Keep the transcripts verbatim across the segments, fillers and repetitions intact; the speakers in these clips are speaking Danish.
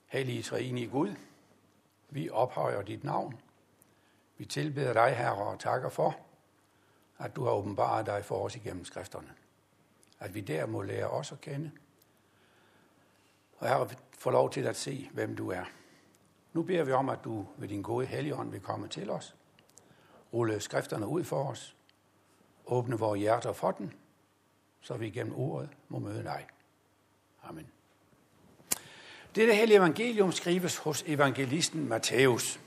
Hellige treenige Gud, vi ophøjer dit navn. Vi tilbeder dig, Herre, og takker for, at du har åbenbaret dig for os igennem skrifterne. At vi der må lære os at kende. Og Herre, få lov til at se, hvem du er. Nu beder vi om, at du ved din gode Helligånd vil komme til os. Rulle skrifterne ud for os. Åbne vores hjerter for den, så vi gennem ordet må møde dig. Amen. Dette hellige evangelium skrives hos evangelisten Matthæus.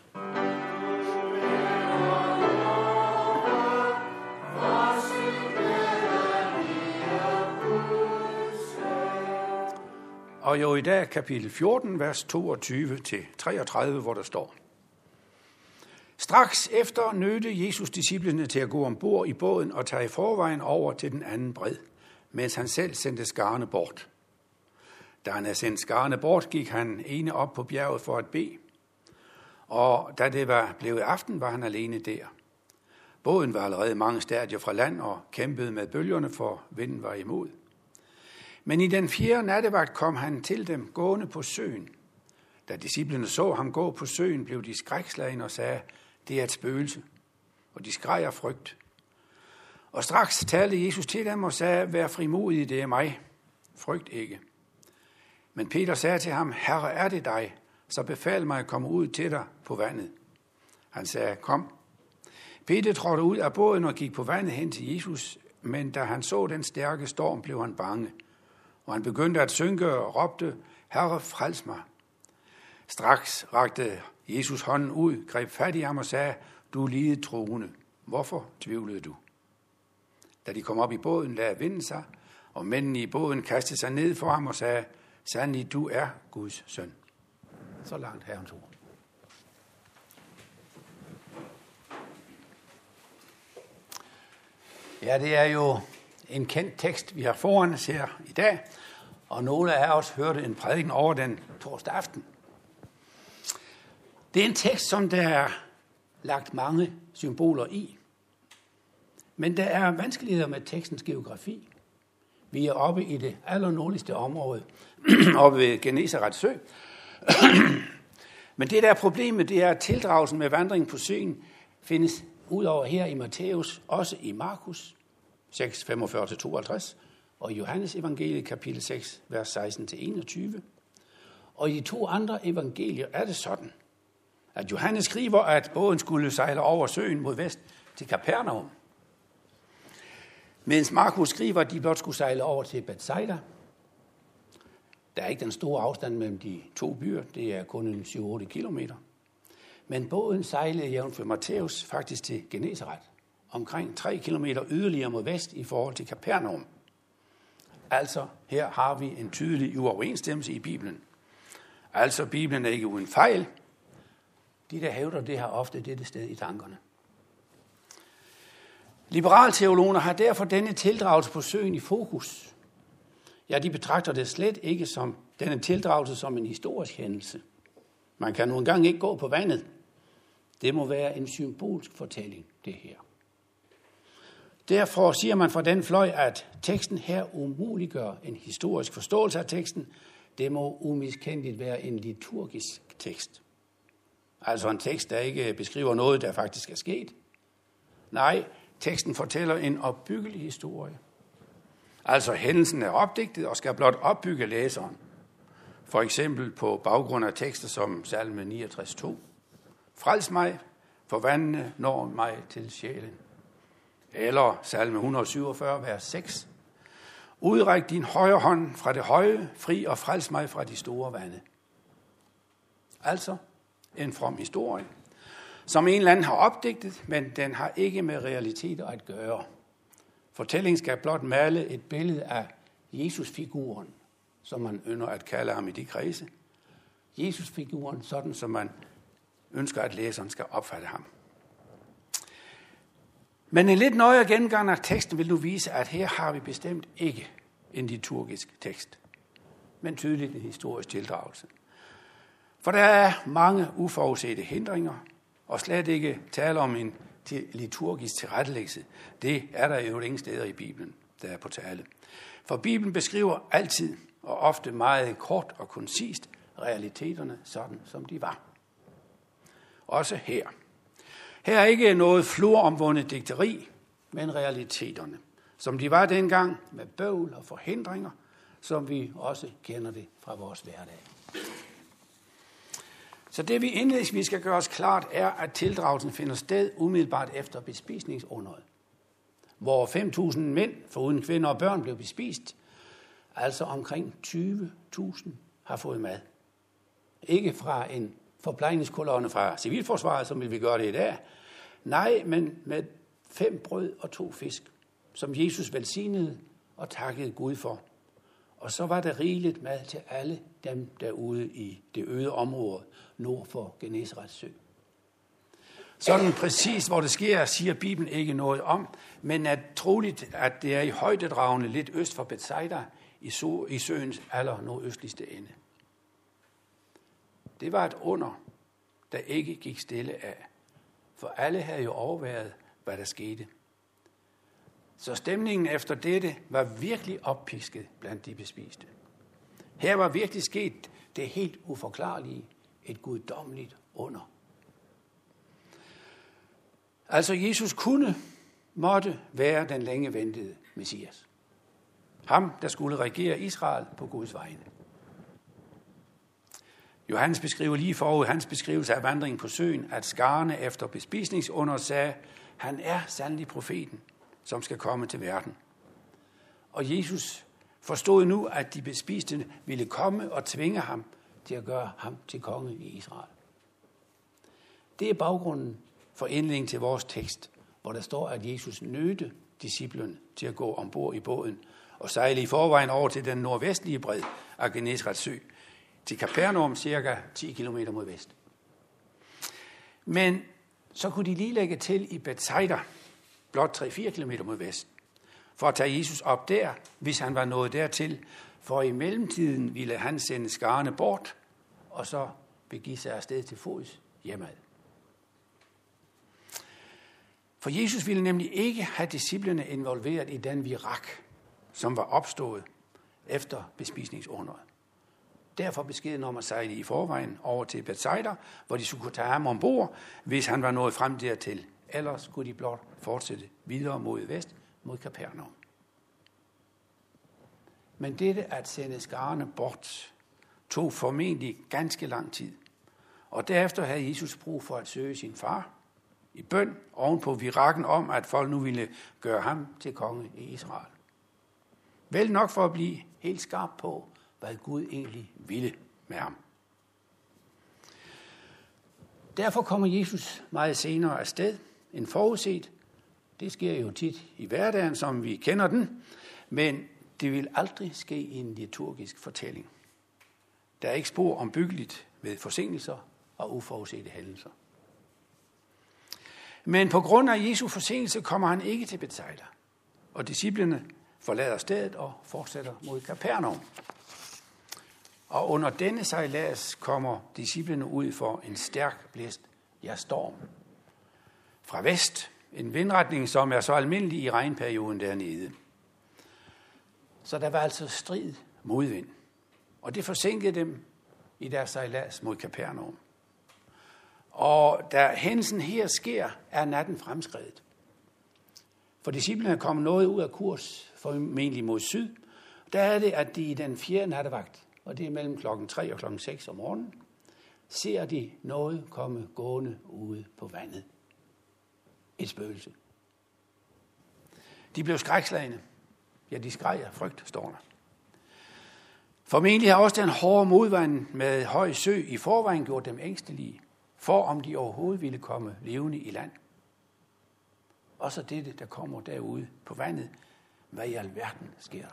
Og jo i dag kapitel fjorten, vers toogtyve til treogtredive, hvor der står: Straks efter nødte Jesus disciplene til at gå ombord i båden og tage i forvejen over til den anden bred, mens han selv sendte skarne bort. Da han havde sendt skarne bort, gik han ene op på bjerget for at bede. Og da det var blevet aften, var han alene der. Båden var allerede mange stadier fra land og kæmpede med bølgerne, for vinden var imod. Men i den fjerde nattevagt kom han til dem gående på søen. Da disciplene så ham gå på søen, blev de skrækslagne og sagde, det er et spøgelse, og de skreg af frygt. Og straks talte Jesus til dem og sagde, vær frimodige, det er mig. Frygt ikke. Men Peter sagde til ham, Herre, er det dig? Så befal mig at komme ud til dig på vandet. Han sagde, kom. Peter trådte ud af båden og gik på vandet hen til Jesus, men da han så den stærke storm, blev han bange. Og han begyndte at synke og råbte, Herre, frels mig. Straks rakte Jesus hånden ud, greb fat i ham og sagde, du er lidet troende. Hvorfor tvivlede du? Da de kom op i båden, lagde vinden sig, og mændene i båden kastede sig ned for ham og sagde, sandelig, du er Guds søn. Så langt Herrens ord. Ja, det er jo en kendt tekst, vi har foran os her i dag, og nogle af os hørte en prædiken over den torsdag aften. Det er en tekst, som der er lagt mange symboler i, men der er vanskeligheder med tekstens geografi. Vi er oppe i det allernordligste område, oppe ved Genesarets sø. Men det, der er problemet, det er, at tildragelsen med vandringen på søen findes udover her i Matthæus, også i Markus seks, femogfyrre til tooghalvtreds, og i Johannes evangeliet kapitel seks, vers seksten til enogtyve. Og i de to andre evangelier er det sådan, at Johannes skriver, at båden skulle sejle over søen mod vest til Kapernaum, mens Markus skriver, at de blot skulle sejle over til Bethsaida. Der er ikke den store afstand mellem de to byer, det er kun en syv otte kilometer. Men båden sejlede jævnt for Matthæus faktisk til Genesaret, omkring tre kilometer yderligere mod vest i forhold til Kapernaum. Altså, her har vi en tydelig uoverensstemmelse i Bibelen. Altså, Bibelen er ikke uden fejl. De, der hævder det, har ofte dette sted i tankerne. Liberalteologer har derfor denne tildragelse på søen i fokus. Ja, de betragter det slet ikke som denne tildragelse som en historisk hændelse. Man kan nu engang ikke gå på vandet. Det må være en symbolsk fortælling, det her. Derfor siger man fra den fløj, at teksten her umuliggør en historisk forståelse af teksten. Det må umiskendeligt være en liturgisk tekst. Altså en tekst, der ikke beskriver noget, der faktisk er sket. Nej, teksten fortæller en opbyggelig historie. Altså hændelsen er opdigtet og skal blot opbygge læseren. For eksempel på baggrund af tekster som salme niogtres to. Frels mig, for vandene når mig til sjælen. Eller salme et hundrede og syvogfyrre, vers seks. Udræk din højre hånd fra det høje, fri og frels mig fra de store vande. Altså en from historie, som en eller anden har opdigtet, men den har ikke med realiteter at gøre. Fortællingen skal blot male et billede af Jesus-figuren, som man ynder at kalde ham i de kredse. Jesus-figuren, sådan som man ønsker, at læseren skal opfatte ham. Men en lidt nøjere gennemgang af teksten vil nu vise, at her har vi bestemt ikke en liturgisk tekst, men tydeligt en historisk tildragelse. For der er mange uforudsete hindringer, og slet ikke tale om en liturgisk tilrettelæggelse. Det er der jo ingen steder i Bibelen, der er på tale. For Bibelen beskriver altid, og ofte meget kort og koncist, realiteterne sådan, som de var. Også her. Her er ikke noget floromvundet digteri, men realiteterne, som de var dengang med bøvl og forhindringer, som vi også kender det fra vores hverdag. Så det vi indledningsvis skal gøre os klart, er, at tildragelsen finder sted umiddelbart efter bespisningsunderet, hvor fem tusind mænd, foruden kvinder og børn, blev bespist. Altså omkring tyve tusind har fået mad. Ikke fra en forplejningskolonne fra civilforsvaret, som vil vi gøre det i dag. Nej, men med fem brød og to fisk, som Jesus velsignede og takkede Gud for. Og så var der rigeligt mad til alle dem derude i det øde område nord for Genesarets sø. Sådan præcis, hvor det sker, siger Bibelen ikke noget om, men er troligt, at det er i højdedragene lidt øst for Bethsaida i, so- i søens aller nordøstligste ende. Det var et under, der ikke gik stille af, for alle havde jo overværet, hvad der skete. Så stemningen efter dette var virkelig oppisket blandt de bespiste. Her var virkelig sket det helt uforklarlige, et guddommeligt under. Altså Jesus kunne, måtte være den længe ventede Messias. Ham, der skulle regere Israel på Guds vegne. Johannes beskriver lige forud hans beskrivelse af vandringen på søen, at skarne efter bespisningsunder sagde, han er sandelig profeten, som skal komme til verden. Og Jesus forstod nu, at de bespiste ville komme og tvinge ham til at gøre ham til konge i Israel. Det er baggrunden for indledningen til vores tekst, hvor der står, at Jesus nødte disciplene til at gå ombord i båden og sejle i forvejen over til den nordvestlige bred af Genesarets sø, til Kapernaum, cirka ti kilometer mod vest. Men så kunne de lige lægge til i Bethsaida, blot tre til fire kilometer mod vest, for at tage Jesus op der, hvis han var nået dertil, for i mellemtiden ville han sende skarne bort, og så begive sig afsted til fods hjemad. For Jesus ville nemlig ikke have disciplene involveret i den virak, som var opstået efter bespisningsunderet. Derfor beskeden om at sejle i forvejen over til Bethsaida, hvor de skulle kunne tage ham ombord, hvis han var nået frem dertil. Ellers skulle de blot fortsætte videre mod vest, mod Kapernaum. Men dette at sende skarne bort tog formentlig ganske lang tid. Og derefter havde Jesus brug for at søge sin far i bøn ovenpå virakken om, at folk nu ville gøre ham til konge i Israel. Vel nok for at blive helt skarp på, hvad Gud egentlig ville med ham. Derfor kommer Jesus meget senere afsted end forudset. Det sker jo tit i hverdagen, som vi kender den, men det vil aldrig ske i en liturgisk fortælling. Der er ikke spor ombyggeligt ved forsinkelser og uforudsete hændelser. Men på grund af Jesu forsinkelse kommer han ikke til Bethsaida, og disciplene forlader stedet og fortsætter mod Kapernaum. Og under denne sejlads kommer disciplene ud for en stærk blæst, ja storm. Fra vest, en vindretning, som er så almindelig i regnperioden dernede. Så der var altså strid modvind, og det forsinkede dem i deres sejlads mod Kapernaum. Og da hændelsen her sker, er natten fremskredet. For disciplene er kommet noget ud af kurs, formentlig mod syd. Der er det, at de i den fjerde nattevagt, og det er mellem klokken tre og klokken seks om morgenen, ser de noget komme gående ude på vandet. Et spøgelse. De blev skrækslagne. Ja, de skreg af frygt, står der. Formentlig har også den hårde modvand med høj sø i forvejen gjort dem ængstelige, for om de overhovedet ville komme levende i land. Og så dette, der kommer derude på vandet. Hvad i alverden sker der?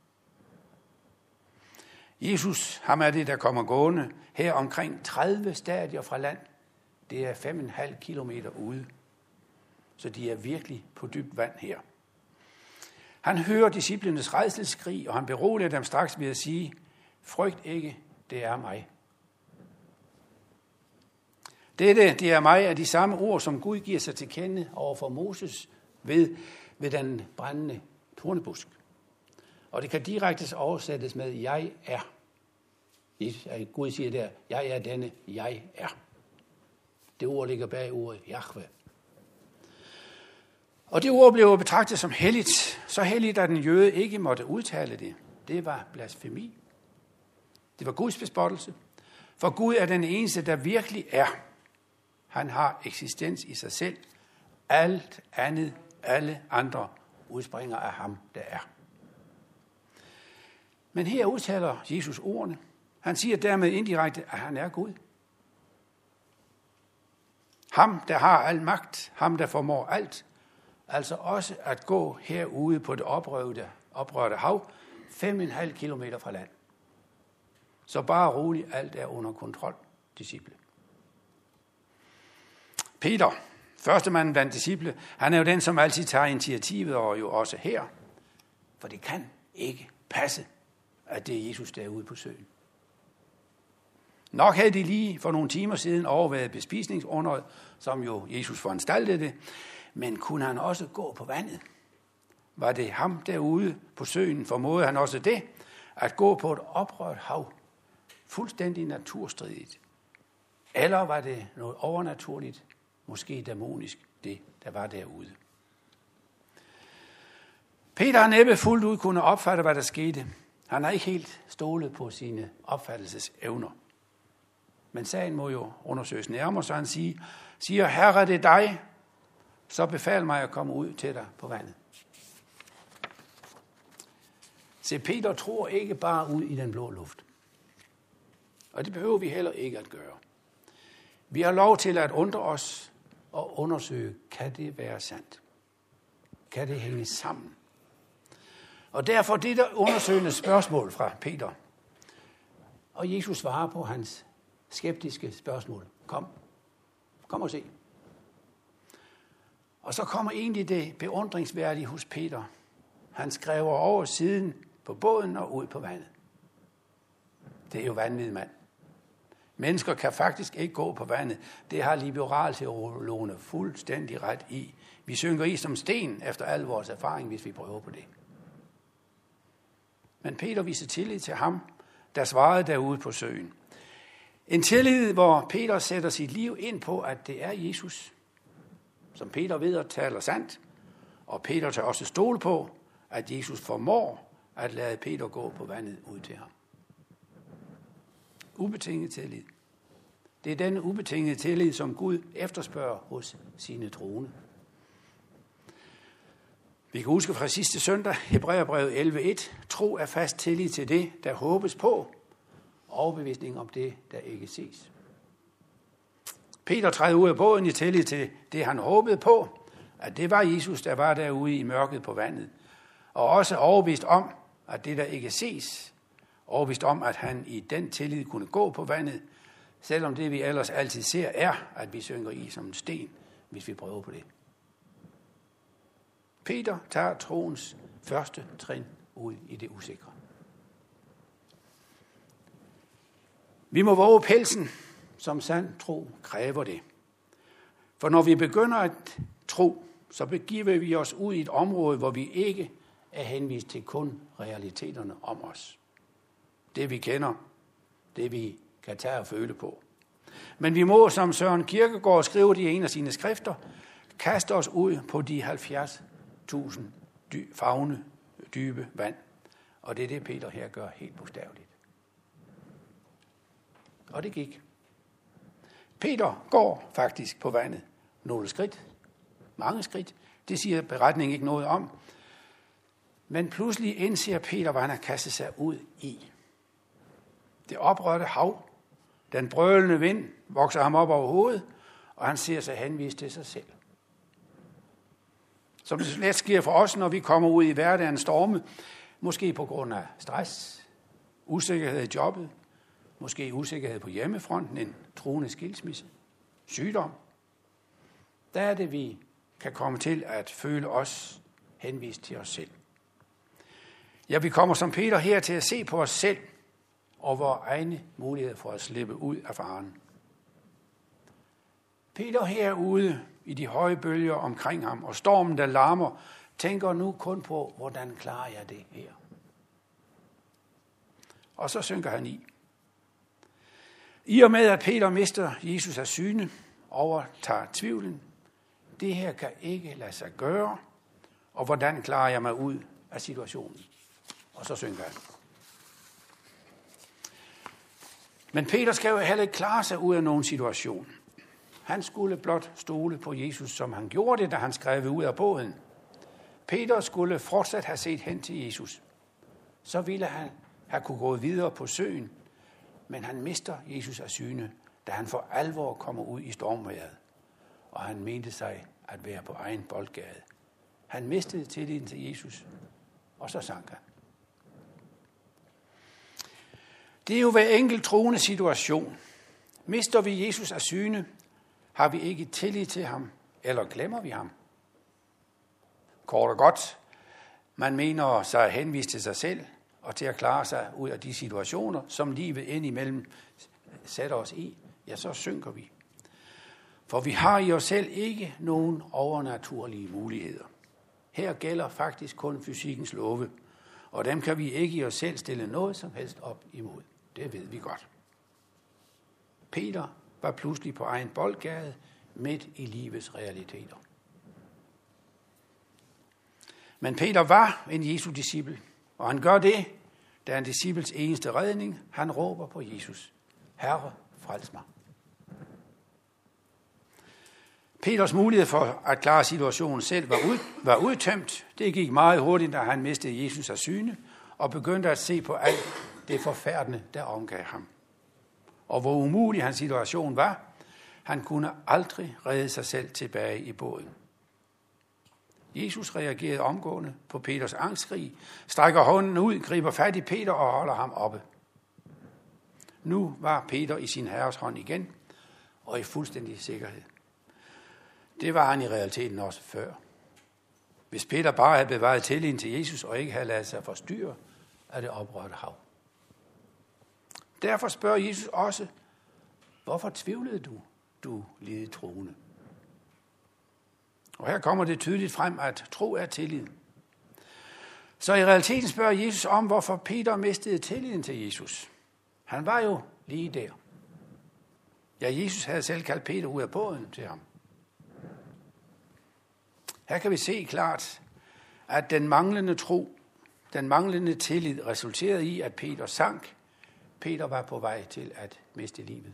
Jesus, ham er det, der kommer gående her omkring tredive stadier fra land. Det er fem komma fem kilometer ude. Så de er virkelig på dybt vand her. Han hører disciplenes rædselsskrig, og han beroliger dem straks ved at sige, frygt ikke, det er mig. Dette, det er mig, er de samme ord, som Gud giver sig til kende over for Moses ved, ved den brændende tornebusk. Og det kan direkte oversættes med, jeg er. Gud siger der, jeg er denne, jeg er. Det ord ligger bag ordet Jahve. Og det ord blev betragtet som helligt, så helligt, at den jøde ikke måtte udtale det. Det var blasfemi. Det var Guds bespottelse. For Gud er den eneste, der virkelig er. Han har eksistens i sig selv. Alt andet, alle andre udspringer af ham, der er. Men her udtaler Jesus ordene. Han siger dermed indirekte, at han er Gud. Ham, der har al magt, ham, der formår alt, altså også at gå herude på det oprørte, oprørte hav, fem og en halv kilometer fra land. Så bare roligt, alt er under kontrol, disciple. Peter, første mand blandt disciple, han er jo den, som altid tager initiativet, og jo også her. For det kan ikke passe, at det er Jesus, der er ude på søen. Nok havde de lige for nogle timer siden overvejet bespisningsunderet, som jo Jesus foranstaltede det, men kunne han også gå på vandet? Var det ham derude på søen, formåede han også det, at gå på et oprørt hav, fuldstændig naturstridigt? Eller var det noget overnaturligt, måske dæmonisk, det der var derude? Peter har næppe fuldt ud kunne opfatte, hvad der skete. Han har ikke helt stolet på sine opfattelsesevner. Men sagen må jo undersøges nærmere, så han siger, siger, Herre, det er dig, så befal mig at komme ud til dig på vandet. Se, Peter tror ikke bare ud i den blå luft. Og det behøver vi heller ikke at gøre. Vi har lov til at undre os og undersøge, kan det være sandt? Kan det hænge sammen? Og derfor det der undersøgende spørgsmål fra Peter. Og Jesus svarer på hans skeptiske spørgsmål. Kom. Kom og se. Og så kommer egentlig det beundringsværdige hos Peter. Han skræver over siden på båden og ud på vandet. Det er jo vanvittig mand. Mennesker kan faktisk ikke gå på vandet. Det har liberalteologerne fuldstændig ret i. Vi synker i som sten efter al vores erfaring, hvis vi prøver på det. Men Peter viser tillid til ham, der svarede derude på søen. En tillid, hvor Peter sætter sit liv ind på, at det er Jesus, som Peter ved at taler sandt, og Peter tager også stole på, at Jesus formår at lade Peter gå på vandet ud til ham. Ubetinget tillid. Det er den ubetingede tillid, som Gud efterspørger hos sine troende. Vi kan huske fra sidste søndag, Hebræerbrevet elleve et. Tro er fast tillid til det, der håbes på, og overbevisning om det, der ikke ses. Peter træder ud af båden i tillid til det, han håbede på, at det var Jesus, der var derude i mørket på vandet. Og også overbevist om, at det, der ikke ses, overbevist om, at han i den tillid kunne gå på vandet, selvom det, vi ellers altid ser, er, at vi synker i som en sten, hvis vi prøver på det. Peter tager troens første trin ud i det usikre. Vi må våge pelsen, som sand tro kræver det. For når vi begynder at tro, så begiver vi os ud i et område, hvor vi ikke er henvist til kun realiteterne om os. Det vi kender, det vi kan tage og føle på. Men vi må, som Søren Kierkegaard skriver det i en af sine skrifter, kaste os ud på de halvfjerds tusind dy- favne dybe vand. Og det er det, Peter her gør helt bogstaveligt. Og det gik. Peter går faktisk på vandet. Nogle skridt. Mange skridt. Det siger beretningen ikke noget om. Men pludselig indser Peter, hvad han har kastet sig ud i. Det oprørte hav. Den brølende vind vokser ham op over hovedet, og han ser sig henvist til sig selv. Som det let sker for os, når vi kommer ud i hverdagens storme, måske på grund af stress, usikkerhed i jobbet, måske usikkerhed på hjemmefronten, en truende skilsmisse, sygdom. Der er det, vi kan komme til at føle os henvist til os selv. Ja, vi kommer som Peter her til at se på os selv og vores egne muligheder for at slippe ud af faren. Peter herude i de høje bølger omkring ham og stormen, der larmer, tænker nu kun på, hvordan klarer jeg det her? Og så synker han i. I og med, at Peter mister Jesus af syne, overtager tvivlen. Det her kan ikke lade sig gøre, og hvordan klarer jeg mig ud af situationen? Og så synker han. Men Peter skal jo heller ikke klare sig ud af nogen situation. Han skulle blot stole på Jesus, som han gjorde det, da han skrev ud af båden. Peter skulle fortsat have set hen til Jesus. Så ville han have kunne gå videre på søen, men han mister Jesus af syne, da han for alvor kommer ud i stormvejret, og han mente sig at være på egen boldgade. Han mistede tilliden til Jesus, og så sank han. Det er jo hver enkelt troende situation. Mister vi Jesus af syne, har vi ikke tillid til ham, eller glemmer vi ham? Kort og godt, man mener sig at henvise til sig selv, og til at klare sig ud af de situationer, som livet indimellem sætter os i, ja, så synker vi. For vi har i os selv ikke nogen overnaturlige muligheder. Her gælder faktisk kun fysikkens love, og dem kan vi ikke i os selv stille noget som helst op imod. Det ved vi godt. Peter var pludselig på egen boldgade midt i livets realiteter. Men Peter var en Jesu disciple, og han gør det, der er en disciples eneste redning. Han råber på Jesus. Herre, frels mig. Peters mulighed for at klare situationen selv var, ud, var udtømt. Det gik meget hurtigt, da han mistede Jesus af syne, og begyndte at se på alt det forfærdende, der omgav ham. Og hvor umulig hans situation var, han kunne aldrig redde sig selv tilbage i båden. Jesus reagerede omgående på Peters angstskrig, strækker hånden ud, griber fat i Peter og holder ham oppe. Nu var Peter i sin herres hånd igen, og i fuldstændig sikkerhed. Det var han i realiteten også før. Hvis Peter bare havde bevaret tilliden til Jesus og ikke havde ladet sig forstyrre af det oprørte hav. Derfor spørger Jesus også, hvorfor tvivlede du, du lille troende? Og her kommer det tydeligt frem, at tro er tillid. Så i realiteten spørger Jesus om, hvorfor Peter mistede tilliden til Jesus. Han var jo lige der. Ja, Jesus havde selv kaldt Peter ud af båden til ham. Her kan vi se klart, at den manglende tro, den manglende tillid resulterede i, at Peter sank. Peter var på vej til at miste livet.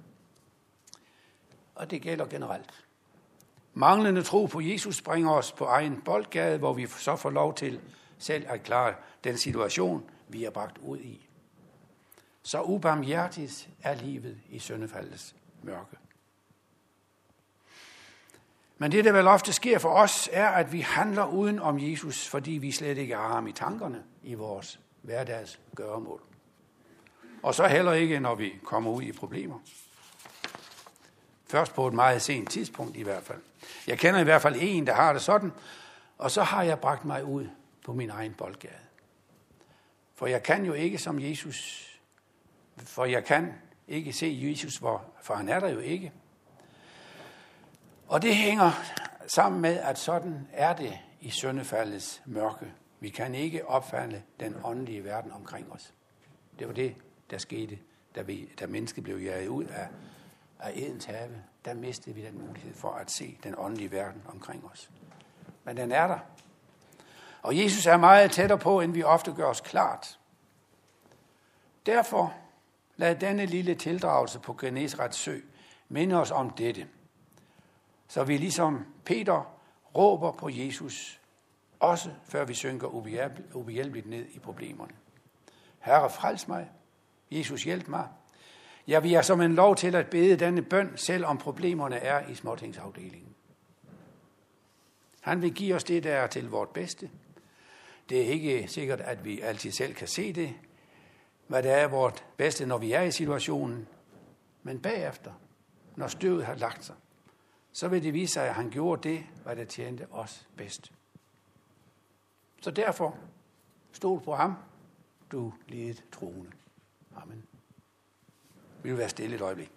Og det gælder generelt. Manglende tro på Jesus bringer os på egen boldgade, hvor vi så får lov til selv at klare den situation, vi er bragt ud i. Så ubarmhjertigt er livet i syndefaldets mørke. Men det, der vel ofte sker for os, er, at vi handler uden om Jesus, fordi vi slet ikke har ham i tankerne i vores hverdags gøremål. Og så heller ikke, når vi kommer ud i problemer. Først på et meget sent tidspunkt i hvert fald. Jeg kender i hvert fald en, der har det sådan, og så har jeg bragt mig ud på min egen boldgade. For jeg kan jo ikke som Jesus, for jeg kan ikke se Jesus, for, for han er der jo ikke. Og det hænger sammen med, at sådan er det i syndefaldets mørke. Vi kan ikke opfatte den åndelige verden omkring os. Det var det, der skete, da, vi, da mennesket blev jaget ud af, af Edens have. Der mistede vi den mulighed for at se den åndelige verden omkring os. Men den er der. Og Jesus er meget tættere på, end vi ofte gør os klart. Derfor lad denne lille tildragelse på Genesarets sø minde os om dette. Så vi ligesom Peter råber på Jesus, også før vi synker ubehjælpeligt ned i problemerne. Herre, frels mig. Jesus, hjælp mig. Ja, vi er som en lov til at bede denne bøn, selv om problemerne er i småtingsafdelingen. Han vil give os det, der er til vort bedste. Det er ikke sikkert, at vi altid selv kan se det, hvad det er vort bedste, når vi er i situationen. Men bagefter, når støvet har lagt sig, så vil det vise sig, at han gjorde det, hvad der tjente os bedst. Så derfor, stol på ham, du lidet troende. Amen. Vi vil være stille et øjeblik.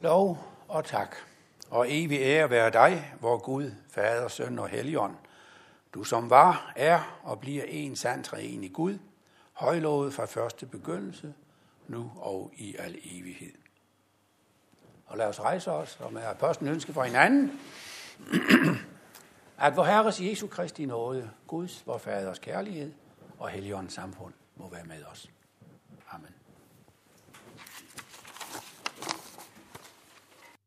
Lov og tak, og evig ære være dig, vor Gud, Fader, Søn og Helligånd. Du som var, er og bliver en sand treenig Gud, højlovet fra første begyndelse, nu og i al evighed. Og lad os rejse os, og med apostlen ønske for hinanden, at vor Herres Jesu Kristi nåde, Guds, vor Faders kærlighed og Helligåndens samfund må være med os.